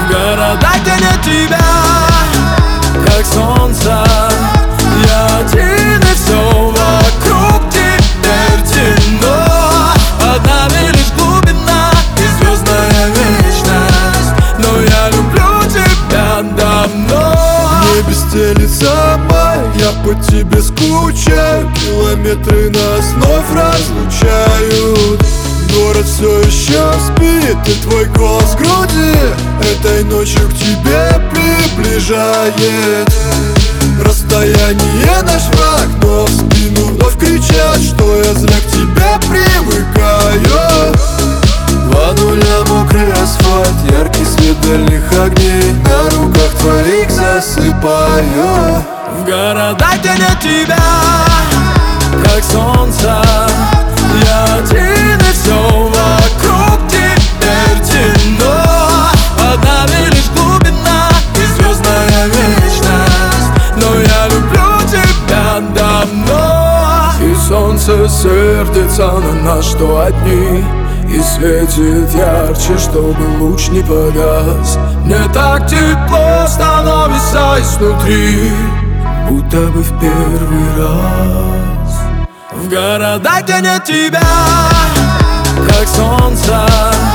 В города, где нет тебя, как солнце, я один, и все вокруг теперь темно. Под нами лишь глубина и звездная вечность, но я люблю тебя давно. Не без стелится май, я по тебе скучаю. Километры нас вновь разлучают. Город все еще спит, и твой голос в груди этой ночью к тебе приближает. Расстояние наш враг, но в спину вновь кричат, что я зря к тебе привыкаю. Два нуля, мокрый асфальт, яркий свет дальних огней, на руках твоих засыпаю. В города, где нет тебя, как солнце, я один, и все вокруг теперь темно. Под нами лишь глубина и звездная вечность, но я люблю тебя давно. И солнце сердится на нас, что одни, и светит ярче, чтобы луч не погас. Мне так тепло становится изнутри, будто бы в первый раз. В города, где нет тебя, как солнце,